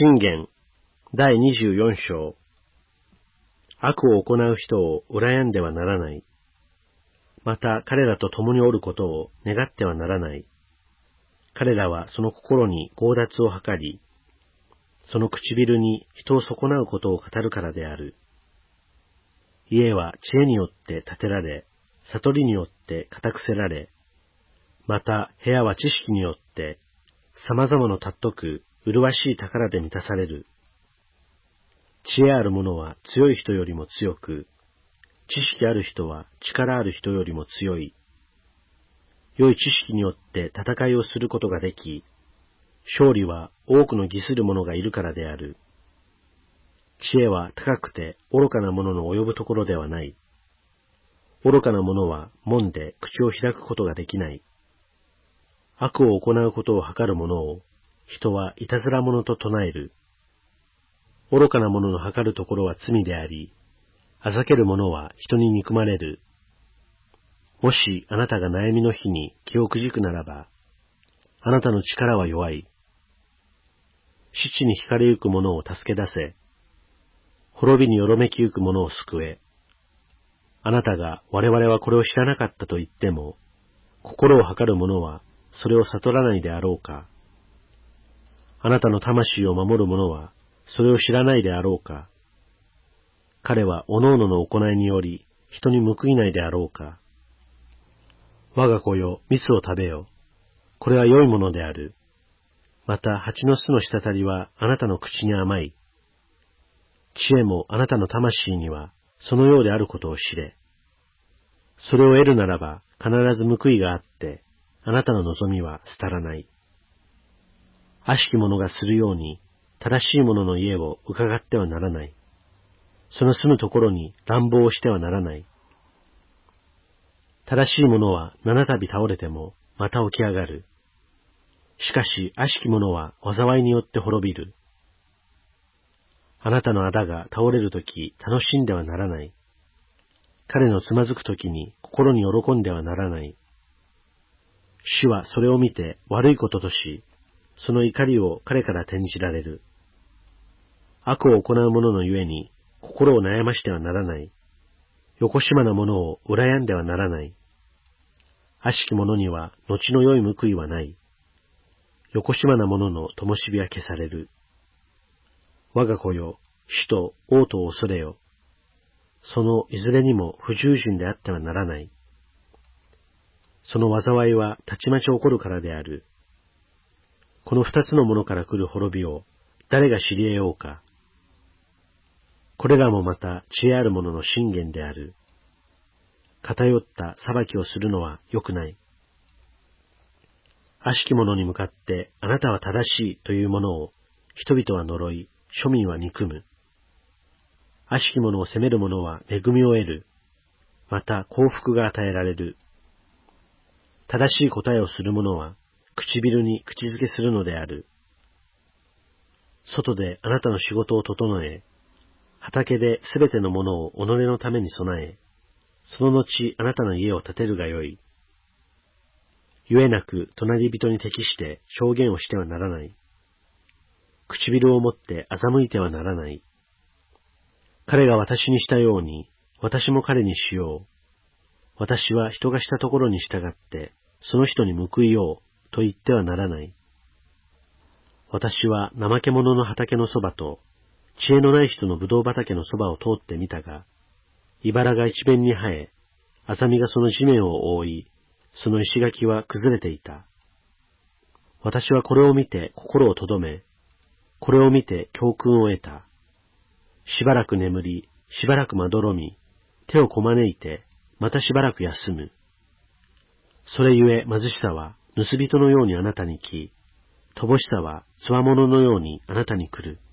箴言第24章。悪を行う人を羨んではならない。また彼らと共におることを願ってはならない。彼らはその心に強奪を図り、その唇に人を損なうことを語るからである。家は知恵によって建てられ、悟りによって固くせられ、また部屋は知識によって様々の尊く麗しい宝で満たされる。知恵ある者は強い人よりも強く、知識ある人は力ある人よりも強い。良い知識によって戦いをすることができ、勝利は多くの義する者がいるからである。知恵は高くて愚かな者の及ぶところではない。愚かな者は門で口を開くことができない。悪を行うことを図る者を人はいたずら者と唱える。愚かな者の計るところは罪であり、あざける者は人に憎まれる。もしあなたが悩みの日に気をくじくならば、あなたの力は弱い。死地に惹かれゆく者を助け出せ。滅びによろめきゆく者を救え。あなたが我々はこれを知らなかったと言っても、心を計る者はそれを悟らないであろうか。あなたの魂を守る者はそれを知らないであろうか。彼はおのおのの行いにより人に報いないであろうか。我が子よ、蜜を食べよ。これは良いものである。また蜂の巣の滴りはあなたの口に甘い。知恵もあなたの魂にはそのようであることを知れ。それを得るならば必ず報いがあって、あなたの望みは廃らない。悪しき者がするように、正しい者の家を伺ってはならない。その住むところに乱暴をしてはならない。正しい者は七度倒れてもまた起き上がる。しかし悪しき者は災いによって滅びる。あなたの仇が倒れるとき楽しんではならない。彼のつまずくときに心に喜んではならない。主はそれを見て悪いこととし、その怒りを彼から転じられる。悪を行う者のゆえに心を悩ましてはならない。よこしまな者を羨んではならない。悪しき者には後の良い報いはない。よこしまな者の灯火は消される。我が子よ、主と王とを恐れよ。そのいずれにも不従順であってはならない。その災いはたちまち起こるからである。この二つのものから来る滅びを誰が知り得ようか。これらもまた知恵ある者の箴言である。偏った裁きをするのは良くない。悪しき者に向かってあなたは正しいというものを人々は呪い、庶民は憎む。悪しき者を責める者は恵みを得る。また幸福が与えられる。正しい答えをする者は唇に口づけするのである。外であなたの仕事を整え、畑ですべてのものを己のために備え、その後あなたの家を建てるがよい。ゆえなく隣人に適して証言をしてはならない。唇を持って欺いてはならない。彼が私にしたように、私も彼にしよう。私は人がしたところに従って、その人に報いようと言ってはならない。私は怠け者の畑のそばと、知恵のない人のぶどう畑のそばを通ってみたが、茨が一面に生え、アザミがその地面を覆い、その石垣は崩れていた。私はこれを見て心をとどめ、これを見て教訓を得た。しばらく眠り、しばらくまどろみ、手をこまねいて、またしばらく休む。それゆえ貧しさは盗人のようにあなたに来、乏しさはつわもののようにあなたに来る。